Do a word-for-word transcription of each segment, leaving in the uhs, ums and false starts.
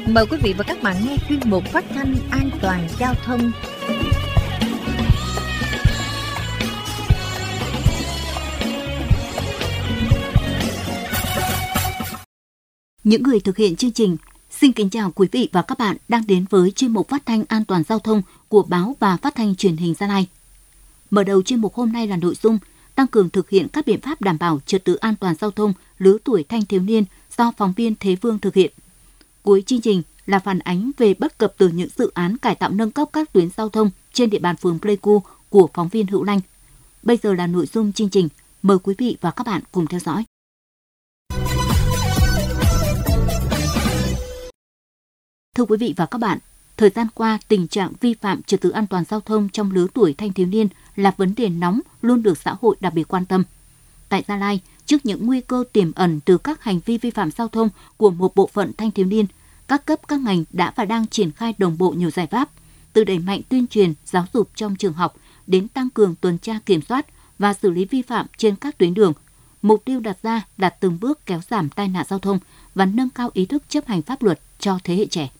Mời quý vị và các bạn nghe chuyên mục phát thanh an toàn giao thông. Những người thực hiện chương trình xin kính chào quý vị và các bạn đang đến với chuyên mục phát thanh an toàn giao thông của báo và phát thanh truyền hình Gia Lai. Mở đầu chuyên mục hôm nay là nội dung tăng cường thực hiện các biện pháp đảm bảo trật tự an toàn giao thông lứa tuổi thanh thiếu niên do phóng viên Thế Vương thực hiện. Cuối chương trình là phản ánh về bất cập từ những dự án cải tạo nâng cấp các tuyến giao thông trên địa bàn phường Pleiku của phóng viên Hữu Lanh. Bây giờ là nội dung chương trình. Mời quý vị và các bạn cùng theo dõi. Thưa quý vị và các bạn, thời gian qua, tình trạng vi phạm trật tự an toàn giao thông trong lứa tuổi thanh thiếu niên là vấn đề nóng luôn được xã hội đặc biệt quan tâm. Tại Gia Lai, trước những nguy cơ tiềm ẩn từ các hành vi vi phạm giao thông của một bộ phận thanh thiếu niên, các cấp các ngành đã và đang triển khai đồng bộ nhiều giải pháp, từ đẩy mạnh tuyên truyền, giáo dục trong trường học đến tăng cường tuần tra kiểm soát và xử lý vi phạm trên các tuyến đường. Mục tiêu đặt ra là từng bước kéo giảm tai nạn giao thông và nâng cao ý thức chấp hành pháp luật cho thế hệ trẻ.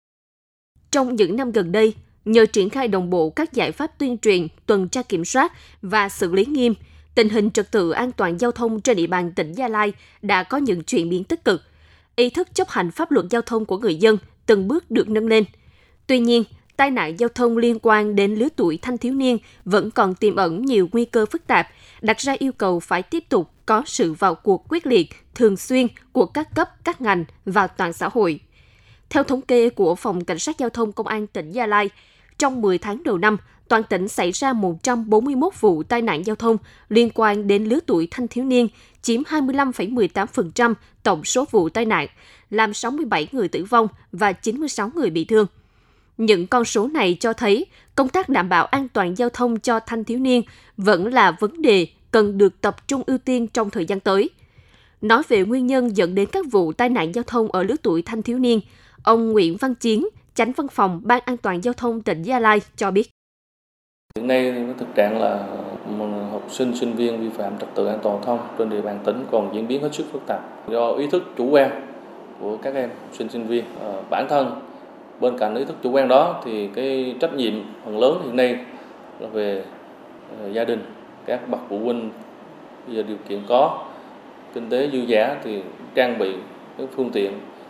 Trong những năm gần đây, nhờ triển khai đồng bộ các giải pháp tuyên truyền, tuần tra kiểm soát và xử lý nghiêm, tình hình trật tự an toàn giao thông trên địa bàn tỉnh Gia Lai đã có những chuyển biến tích cực. Ý thức chấp hành pháp luật giao thông của người dân từng bước được nâng lên. Tuy nhiên, tai nạn giao thông liên quan đến lứa tuổi thanh thiếu niên vẫn còn tiềm ẩn nhiều nguy cơ phức tạp, đặt ra yêu cầu phải tiếp tục có sự vào cuộc quyết liệt, thường xuyên của các cấp, các ngành và toàn xã hội. Theo thống kê của Phòng Cảnh sát Giao thông Công an tỉnh Gia Lai, trong mười tháng đầu năm, toàn tỉnh xảy ra một trăm bốn mươi mốt vụ tai nạn giao thông liên quan đến lứa tuổi thanh thiếu niên, chiếm hai mươi lăm phẩy mười tám phần trăm tổng số vụ tai nạn, làm sáu mươi bảy người tử vong và chín mươi sáu người bị thương. Những con số này cho thấy công tác đảm bảo an toàn giao thông cho thanh thiếu niên vẫn là vấn đề cần được tập trung ưu tiên trong thời gian tới. Nói về nguyên nhân dẫn đến các vụ tai nạn giao thông ở lứa tuổi thanh thiếu niên, ông Nguyễn Văn Chiến, Chánh Văn phòng Ban An toàn Giao thông tỉnh Gia Lai cho biết. Hiện nay thực trạng là học sinh, sinh viên vi phạm trật tự an toàn giao thông trên địa bàn tỉnh còn diễn biến hết sức phức tạp do ý thức chủ quan của các em học sinh, sinh viên. À, bản thân bên cạnh ý thức chủ quan đó thì cái trách nhiệm phần lớn hiện nay là về uh, gia đình, các bậc phụ huynh bây giờ điều kiện có kinh tế dư dả thì trang bị các phương tiện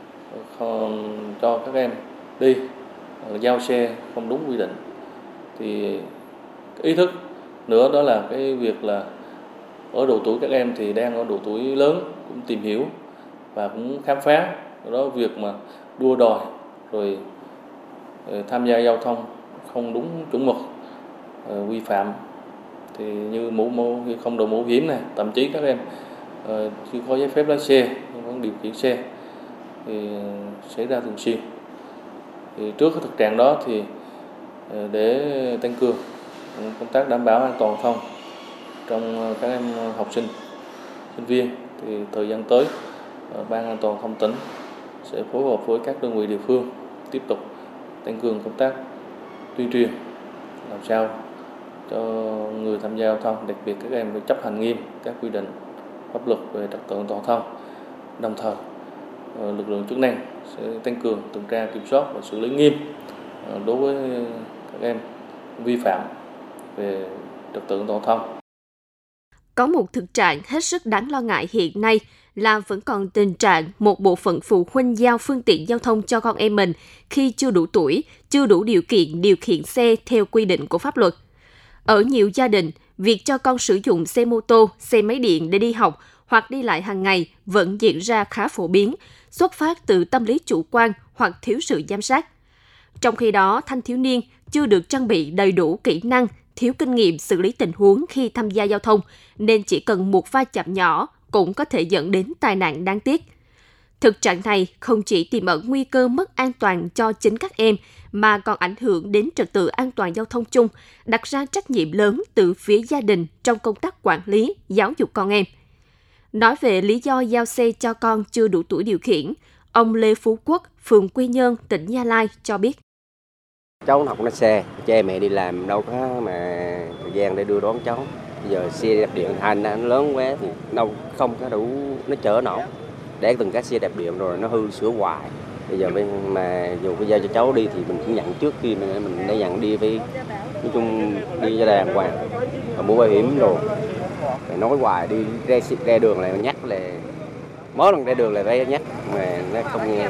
không cho các em đi, giao xe không đúng quy định. Thì ý thức nữa đó là cái việc là ở độ tuổi các em thì đang ở độ tuổi lớn, cũng tìm hiểu và cũng khám phá. Đó việc mà đua đòi rồi tham gia giao thông không đúng chuẩn mực, uh, vi phạm thì như mũ mũ không đội mũ hiểm này, thậm chí các em uh, chưa có giấy phép lái xe nhưng vẫn điều khiển xe thì xảy ra thường xuyên. Thì trước cái thực trạng đó thì uh, để tăng cường công tác đảm bảo an toàn giao thông trong các em học sinh, sinh viên thì thời gian tới uh, Ban An toàn giao thông tỉnh sẽ phối hợp với các đơn vị địa phương tiếp tục tăng cường công tác tuyên truyền làm sao cho người tham gia giao thông, đặc biệt các em phải chấp hành nghiêm các quy định pháp luật về trật tự an toàn giao thông. Đồng thời lực lượng chức năng sẽ tăng cường tuần tra kiểm soát và xử lý nghiêm đối với các em vi phạm về trật tự an toàn giao thông. Có một thực trạng hết sức đáng lo ngại hiện nay là vẫn còn tình trạng một bộ phận phụ huynh giao phương tiện giao thông cho con em mình khi chưa đủ tuổi, chưa đủ điều kiện điều khiển xe theo quy định của pháp luật. Ở nhiều gia đình, việc cho con sử dụng xe mô tô, xe máy điện để đi học hoặc đi lại hàng ngày vẫn diễn ra khá phổ biến, xuất phát từ tâm lý chủ quan hoặc thiếu sự giám sát. Trong khi đó, thanh thiếu niên chưa được trang bị đầy đủ kỹ năng, thiếu kinh nghiệm xử lý tình huống khi tham gia giao thông, nên chỉ cần một va chạm nhỏ cũng có thể dẫn đến tai nạn đáng tiếc. Thực trạng này không chỉ tiềm ẩn nguy cơ mất an toàn cho chính các em, mà còn ảnh hưởng đến trật tự an toàn giao thông chung, đặt ra trách nhiệm lớn từ phía gia đình trong công tác quản lý, giáo dục con em. Nói về lý do giao xe cho con chưa đủ tuổi điều khiển, ông Lê Phú Quốc, phường Quy Nhơn, tỉnh Gia Lai cho biết. Cháu học lái xe, cha mẹ đi làm đâu có mà thời gian để đưa đón cháu. Bây giờ xe đạp điện hành nó lớn quá thì đâu không có đủ, nó chở nổi. Để từng cái xe đạp điện rồi nó hư sửa hoài. Bây giờ mới mà dù có giao cho cháu đi thì mình cũng nhận trước khi mình mình đã nhận đi với nói chung đi cho đàng hoàng và mua bảo hiểm rồi. Phải nói hoài đi ra ra đường lại nhắc là mỗi lần ra đường lại phải nhắc mà nó không nghe.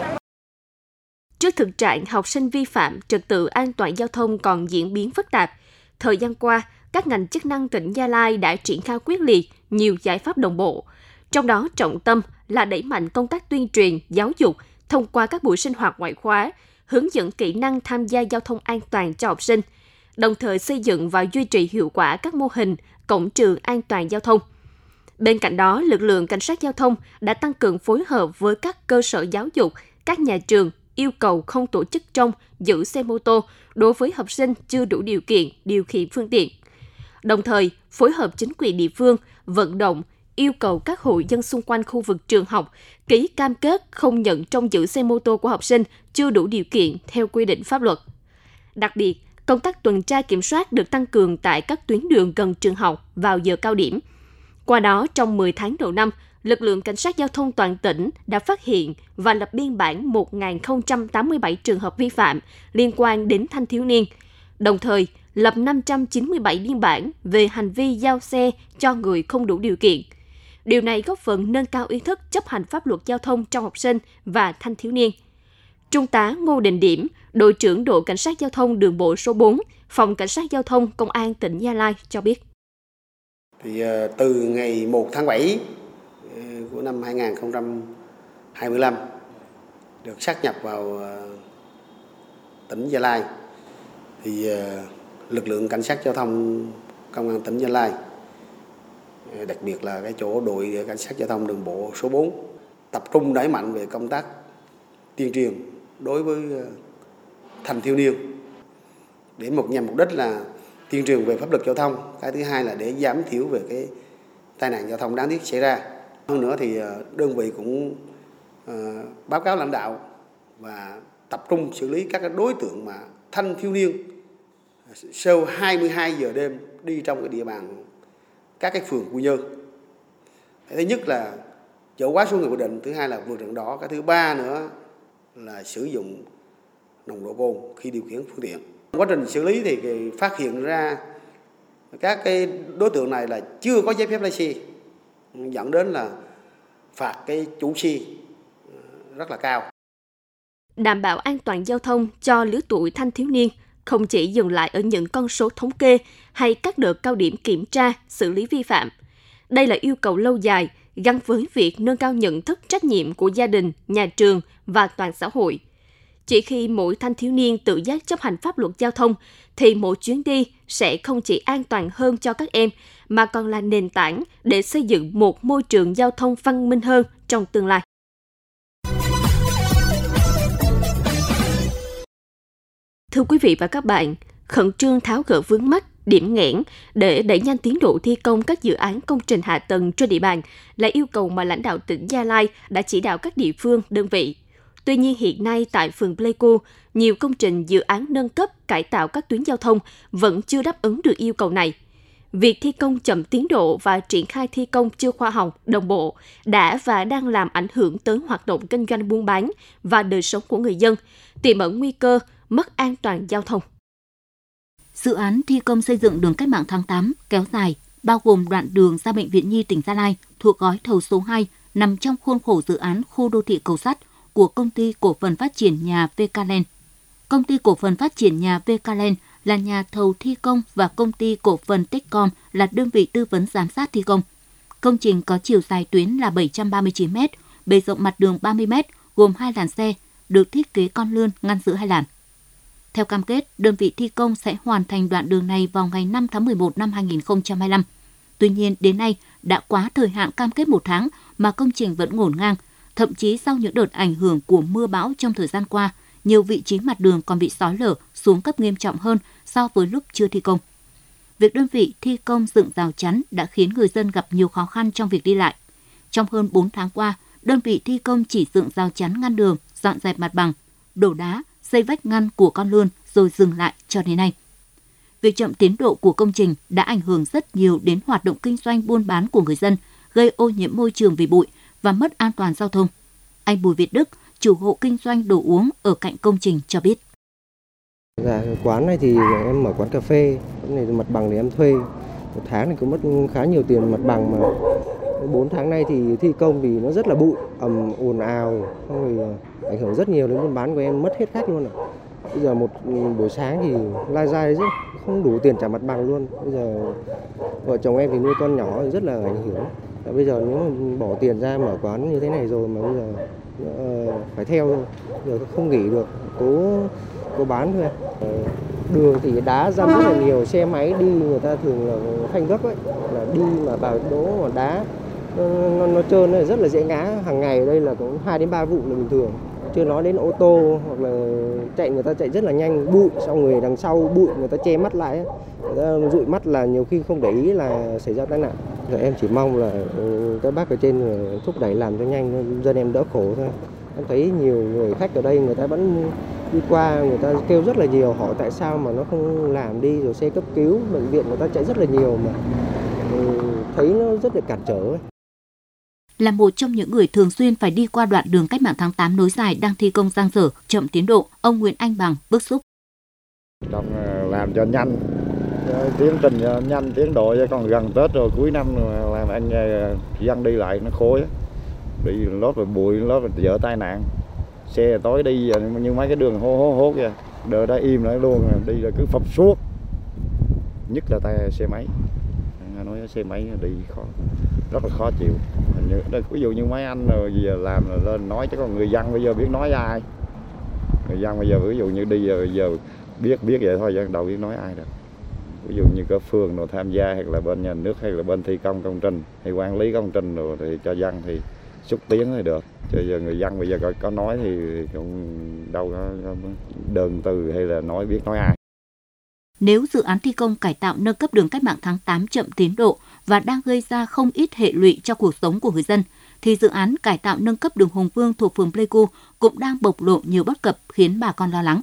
Trước thực trạng học sinh vi phạm trật tự an toàn giao thông còn diễn biến phức tạp, thời gian qua, các ngành chức năng tỉnh Gia Lai đã triển khai quyết liệt nhiều giải pháp đồng bộ. Trong đó trọng tâm là đẩy mạnh công tác tuyên truyền, giáo dục thông qua các buổi sinh hoạt ngoại khóa, hướng dẫn kỹ năng tham gia giao thông an toàn cho học sinh, đồng thời xây dựng và duy trì hiệu quả các mô hình cổng trường an toàn giao thông. Bên cạnh đó, lực lượng cảnh sát giao thông đã tăng cường phối hợp với các cơ sở giáo dục, các nhà trường, yêu cầu không tổ chức trông, giữ xe mô tô đối với học sinh chưa đủ điều kiện điều khiển phương tiện. Đồng thời, phối hợp chính quyền địa phương, vận động, yêu cầu các hộ dân xung quanh khu vực trường học ký cam kết không nhận trông giữ xe mô tô của học sinh chưa đủ điều kiện theo quy định pháp luật. Đặc biệt, công tác tuần tra kiểm soát được tăng cường tại các tuyến đường gần trường học vào giờ cao điểm. Qua đó, trong mười tháng đầu năm, lực lượng cảnh sát giao thông toàn tỉnh đã phát hiện và lập biên bản một nghìn không trăm tám mươi bảy trường hợp vi phạm liên quan đến thanh thiếu niên, đồng thời lập năm trăm chín mươi bảy biên bản về hành vi giao xe cho người không đủ điều kiện. Điều này góp phần nâng cao ý thức chấp hành pháp luật giao thông trong học sinh và thanh thiếu niên. Trung tá Ngô Đình Điểm, đội trưởng đội cảnh sát giao thông đường bộ số bốn, phòng cảnh sát giao thông công an tỉnh Gia Lai cho biết. Thì từ ngày một tháng bảy của năm hai nghìn không trăm hai mươi lăm được sát nhập vào tỉnh Gia Lai, thì lực lượng cảnh sát giao thông công an tỉnh Gia Lai, đặc biệt là cái chỗ đội cảnh sát giao thông đường bộ số bốn, tập trung đẩy mạnh về công tác tuyên truyền đối với thanh thiếu niên để một nhằm mục đích là tuyên truyền về pháp luật giao thông. Cái thứ hai là để giảm thiểu về cái tai nạn giao thông đáng tiếc xảy ra. Hơn nữa thì đơn vị cũng uh, báo cáo lãnh đạo và tập trung xử lý các đối tượng mà thanh thiếu niên sau hai mươi hai giờ đêm đi trong cái địa bàn các cái phường Quy Nhơn. Thứ nhất là chở quá số người quy định, thứ hai là vượt đèn đỏ, cái thứ ba nữa là sử dụng nồng độ cồn khi điều khiển phương tiện. Quá trình xử lý thì phát hiện ra các cái đối tượng này là chưa có giấy phép lái xe, dẫn đến là phạt cái chủ xe rất là cao. Đảm bảo an toàn giao thông cho lứa tuổi thanh thiếu niên không chỉ dừng lại ở những con số thống kê hay các đợt cao điểm kiểm tra, xử lý vi phạm. Đây là yêu cầu lâu dài gắn với việc nâng cao nhận thức trách nhiệm của gia đình, nhà trường và toàn xã hội. Chỉ khi mỗi thanh thiếu niên tự giác chấp hành pháp luật giao thông thì mỗi chuyến đi sẽ không chỉ an toàn hơn cho các em mà còn là nền tảng để xây dựng một môi trường giao thông văn minh hơn trong tương lai. Thưa quý vị và các bạn, khẩn trương tháo gỡ vướng mắc, điểm nghẽn để đẩy nhanh tiến độ thi công các dự án công trình hạ tầng trên địa bàn là yêu cầu mà lãnh đạo tỉnh Gia Lai đã chỉ đạo các địa phương, đơn vị. Tuy nhiên hiện nay tại phường Pleiku, nhiều công trình dự án nâng cấp, cải tạo các tuyến giao thông vẫn chưa đáp ứng được yêu cầu này. Việc thi công chậm tiến độ và triển khai thi công chưa khoa học, đồng bộ đã và đang làm ảnh hưởng tới hoạt động kinh doanh buôn bán và đời sống của người dân, tiềm ẩn nguy cơ mất an toàn giao thông. Dự án thi công xây dựng đường Cách mạng tháng tám kéo dài, bao gồm đoạn đường ra Bệnh viện Nhi tỉnh Gia Lai thuộc gói thầu số hai nằm trong khuôn khổ dự án khu đô thị cầu sắt của Công ty Cổ phần Phát triển nhà vê ca Land. Công ty Cổ phần Phát triển nhà vê ca Land là nhà thầu thi công và Công ty Cổ phần Techcom là đơn vị tư vấn giám sát thi công. Công trình có chiều dài tuyến là bảy trăm ba mươi chín mét, bề rộng mặt đường ba mươi mét, gồm hai làn xe, được thiết kế con lươn ngăn giữa hai làn. Theo cam kết, đơn vị thi công sẽ hoàn thành đoạn đường này vào ngày năm tháng mười một năm hai nghìn không trăm hai mươi lăm. Tuy nhiên, đến nay đã quá thời hạn cam kết một tháng mà công trình vẫn ngổn ngang. Thậm chí sau những đợt ảnh hưởng của mưa bão trong thời gian qua, nhiều vị trí mặt đường còn bị xói lở, xuống cấp nghiêm trọng hơn so với lúc chưa thi công. Việc đơn vị thi công dựng rào chắn đã khiến người dân gặp nhiều khó khăn trong việc đi lại. Trong hơn bốn tháng qua, đơn vị thi công chỉ dựng rào chắn ngăn đường, dọn dẹp mặt bằng, đổ đá, xây vách ngăn của con lươn rồi dừng lại cho đến nay. Việc chậm tiến độ của công trình đã ảnh hưởng rất nhiều đến hoạt động kinh doanh buôn bán của người dân, gây ô nhiễm môi trường vì bụi và mất an toàn giao thông. Anh Bùi Việt Đức, chủ hộ kinh doanh đồ uống ở cạnh công trình cho biết. Dạ, quán này thì em mở quán cà phê, quán này mặt bằng thì em thuê. Một tháng thì cũng mất khá nhiều tiền mặt bằng, mà bốn tháng nay thì thi công thì nó rất là bụi, ầm ồn ào, xong rồi ảnh hưởng rất nhiều đến buôn bán của em, mất hết khách luôn ạ. Bây giờ một buổi sáng thì lai dai rất không đủ tiền trả mặt bằng luôn. Bây giờ vợ chồng em thì nuôi con nhỏ rất là ảnh hưởng. Bây giờ nếu mà bỏ tiền ra mở quán như thế này rồi mà bây giờ uh, phải theo, giờ không nghỉ được, cố cố bán thôi. Uh, đường thì đá răm rất là nhiều, xe máy đi người ta thường là phanh gấp ấy, là đi mà vào đỗ mà đá nó, nó, nó trơn này rất là dễ ngã. Hàng ngày ở đây là cũng hai đến ba vụ là bình thường. Chưa nói đến ô tô hoặc là chạy, người ta chạy rất là nhanh, bụi, xong người đằng sau bụi người ta che mắt lại ấy. Người ta dụi mắt là nhiều khi không để ý là xảy ra tai nạn. Giờ em chỉ mong là các bác ở trên thúc đẩy làm cho nhanh, dân em đỡ khổ thôi. Em thấy nhiều người khách ở đây người ta vẫn đi qua, người ta kêu rất là nhiều, hỏi tại sao mà nó không làm đi, rồi xe cấp cứu, bệnh viện người ta chạy rất là nhiều mà thấy nó rất là cản trở ấy. Là một trong những người thường xuyên phải đi qua đoạn đường Cách mạng tháng tám nối dài đang thi công dang dở, chậm tiến độ, ông Nguyễn Anh Bằng bức xúc. Trong làm cho nhanh, tiến trình nhanh, tiến độ, còn gần Tết rồi, cuối năm rồi, làm anh dân đi lại nó khối, đi lót rồi bụi, lót rồi dở tai nạn, xe tối đi như mấy cái đường hố hố hố kìa, đợi đã im lại luôn, đi là cứ phập suốt, nhất là tay xe máy. Nói xe máy đi khó, rất là khó chịu. Như, ví dụ như mấy anh rồi giờ làm là lên nói, chứ còn người dân bây giờ biết nói ai. Người dân bây giờ ví dụ như đi giờ, giờ biết biết vậy thôi, dân đâu biết nói ai được. Ví dụ như có phường nào tham gia, hay là bên nhà nước, hay là bên thi công công trình, hay quản lý công trình rồi thì cho dân thì xúc tiến thì được. Chứ giờ người dân bây giờ có, có nói thì cũng đâu có, có đơn từ hay là nói biết nói ai. Nếu dự án thi công cải tạo nâng cấp đường Cách mạng tháng tám chậm tiến độ và đang gây ra không ít hệ lụy cho cuộc sống của người dân, thì dự án cải tạo nâng cấp đường Hùng Vương thuộc phường Pleiku cũng đang bộc lộ nhiều bất cập khiến bà con lo lắng.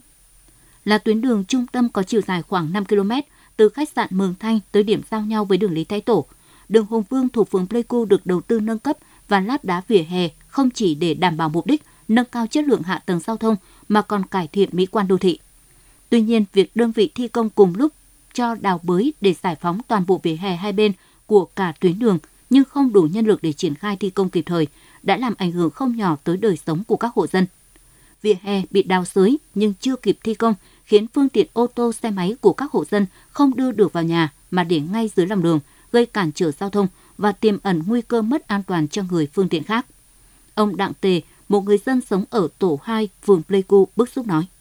Là tuyến đường trung tâm có chiều dài khoảng năm ki lô mét, từ khách sạn Mường Thanh tới điểm giao nhau với đường Lý Thái Tổ, đường Hùng Vương thuộc phường Pleiku được đầu tư nâng cấp và lát đá vỉa hè không chỉ để đảm bảo mục đích nâng cao chất lượng hạ tầng giao thông mà còn cải thiện mỹ quan đô thị. Tuy nhiên, việc đơn vị thi công cùng lúc cho đào bới để giải phóng toàn bộ vỉa hè hai bên của cả tuyến đường nhưng không đủ nhân lực để triển khai thi công kịp thời đã làm ảnh hưởng không nhỏ tới đời sống của các hộ dân. Vỉa hè bị đào xới nhưng chưa kịp thi công khiến phương tiện ô tô, xe máy của các hộ dân không đưa được vào nhà mà để ngay dưới lòng đường, gây cản trở giao thông và tiềm ẩn nguy cơ mất an toàn cho người phương tiện khác. Ông Đặng Tề, một người dân sống ở tổ hai, phường Pleiku bức xúc nói.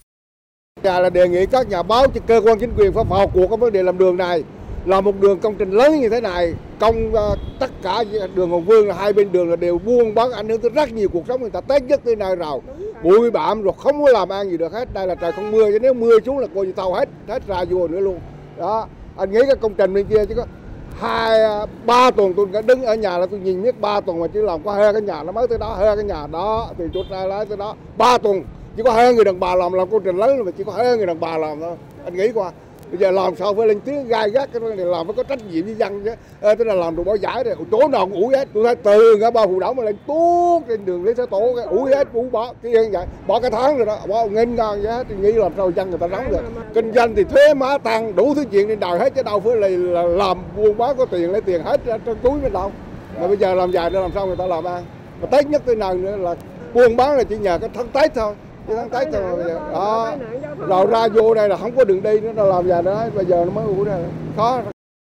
Nhà là đề nghị các nhà báo, cơ quan chính quyền phải vào cuộc cái vấn đề làm đường này, là một đường công trình lớn như thế này, công uh, tất cả đường Hùng Vương là hai bên đường là đều buôn bán, ảnh hưởng tới rất nhiều cuộc sống người ta. Tết nhất tới nơi rồi bụi bặm rồi không có làm ăn gì được hết. Đây là trời không mưa, chứ nếu mưa xuống là coi như tàu hết hết ra vô nữa luôn. Đó, anh nghĩ cái công trình bên kia chứ có hai ba tuần tôi đứng ở nhà là tôi nhìn biết ba tuần mà chỉ làm có hai cái nhà nó mới tới đó, hai cái nhà đó thì chút ra lái tới đó ba tuần. Chỉ có hai người đàn bà làm làm công trình lớn mà chỉ có hai người đàn bà làm thôi. Anh nghĩ qua bây giờ làm sao phải lên tiếng gai gắt cái này, làm phải có trách nhiệm với dân chứ. Ê, tức là làm đồ bỏ giải này chỗ nào cũng ủi hết. Tôi thấy từ ngã ba Phù Đổng mà lên tuốt trên đường Lý Thái Tổ cái ủi hết, ủi bỏ cái như vậy bỏ cái tháng rồi đó, bỏ nghênh ngang vậy hết. Thì nghĩ làm sao dân người ta sống được. Kinh doanh thì thuế má tăng đủ thứ chuyện nên đòi hết chứ đâu phải là, là làm buôn bán có tiền lấy tiền hết trong túi bên đâu. Mà bây giờ làm dài để làm sao người ta làm ăn. Mà Tết nhất tới nào nữa là buôn bán là chỉ nhờ cái tháng Tết thôi. Tháng Tết rồi đó, rồi ra vô đây là không có đường đi nữa, nó làm gì nữa, bây giờ nó mới ủ ra khó.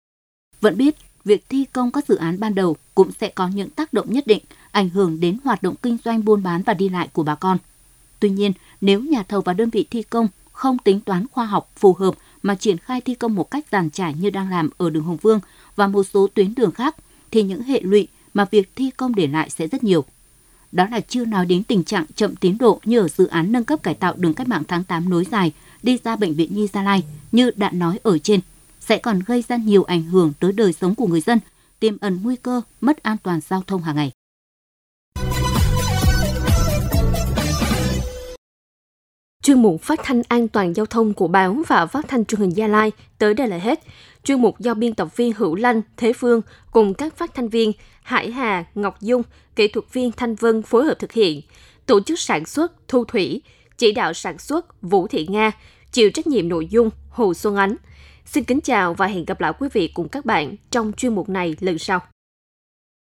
Vẫn biết việc thi công các dự án ban đầu cũng sẽ có những tác động nhất định, ảnh hưởng đến hoạt động kinh doanh buôn bán và đi lại của bà con. Tuy nhiên, nếu nhà thầu và đơn vị thi công không tính toán khoa học phù hợp mà triển khai thi công một cách dàn trải như đang làm ở đường Hùng Vương và một số tuyến đường khác, thì những hệ lụy mà việc thi công để lại sẽ rất nhiều. Đó là chưa nói đến tình trạng chậm tiến độ như ở dự án nâng cấp cải tạo đường Cách mạng tháng tám nối dài đi ra Bệnh viện Nhi Gia Lai như đã nói ở trên, sẽ còn gây ra nhiều ảnh hưởng tới đời sống của người dân, tiềm ẩn nguy cơ mất an toàn giao thông hàng ngày. Chuyên mục phát thanh an toàn giao thông của báo và phát thanh truyền hình Gia Lai tới đây là hết. Chuyên mục do biên tập viên Hữu Lanh, Thế Phương cùng các phát thanh viên Hải Hà, Ngọc Dung, kỹ thuật viên Thanh Vân phối hợp thực hiện. tổ chức sản xuất Thu Thủy, chỉ đạo sản xuất Vũ Thị Nga, chịu trách nhiệm nội dung Hồ Xuân Ánh. Xin kính chào và hẹn gặp lại quý vị cùng các bạn trong chuyên mục này lần sau.